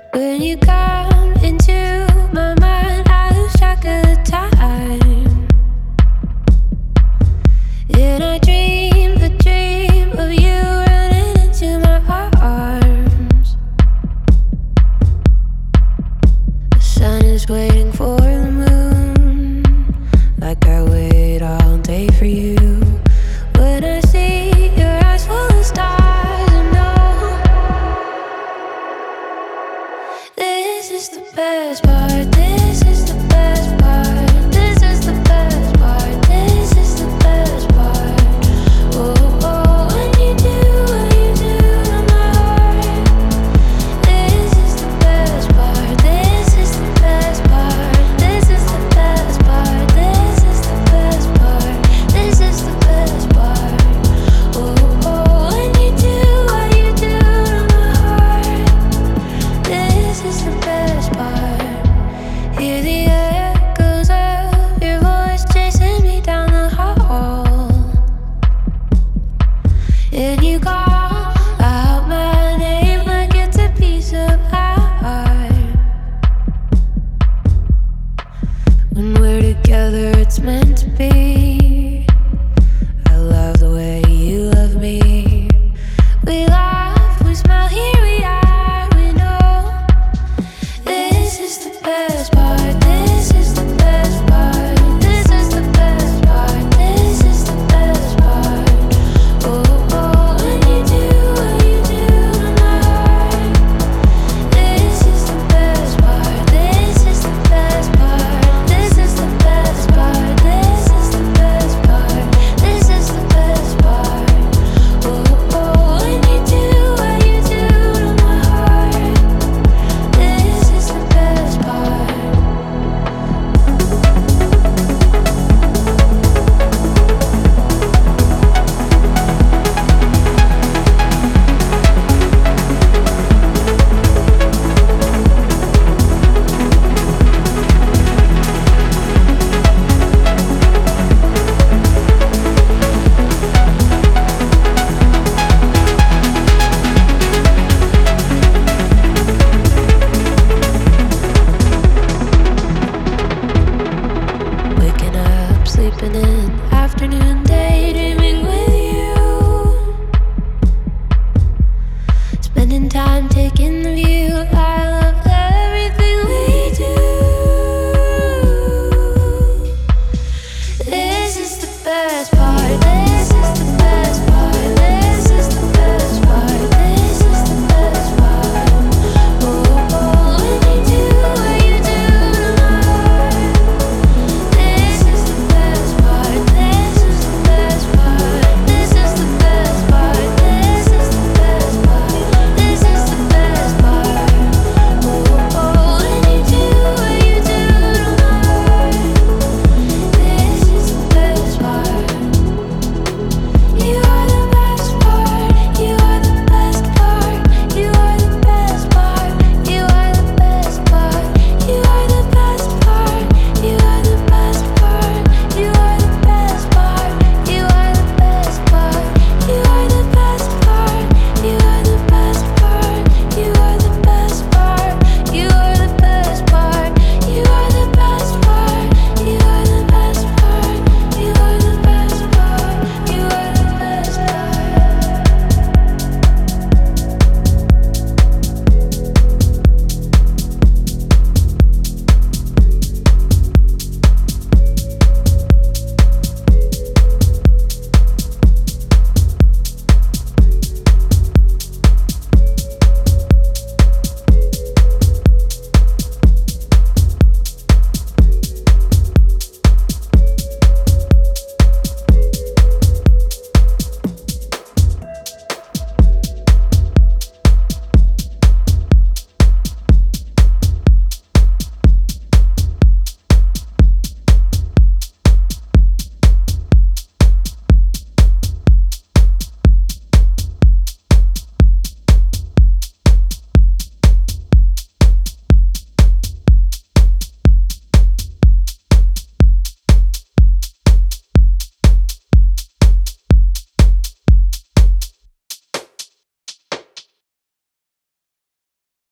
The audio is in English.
When you come into my mind, I lose track of time. And I dream the dream of you running into my arms. The sun is waiting for the moon, like I wait all day for you. When I see your eyes full of stars, I know this is the best part. This is the best part. This is the best part. This is the best part. Oh, oh, when you do what you do to my heart. This is the best part. This is the best part. This is the best part. This is the best part. This is the best part. Oh, oh, when you do what you do to my heart. This is the best part. Hear the echoes of your voice chasing me down the hall. And you call out my name like it's a piece of art. When we're together, it's meant to be. I love the way you love me. We laugh, we smile, here we are. We know this is the best part. This is the best part. This is the best part. This is the best part. Oh, oh, when you do what you do to my heart. This is the best part. This is the best part. This is the best part. This is the best part. This is the best part. Oh, oh, when you do what you do to my heart. This is the best part. Waking up, sleeping in, afternoon, daydreaming with you. Spending time taking the view.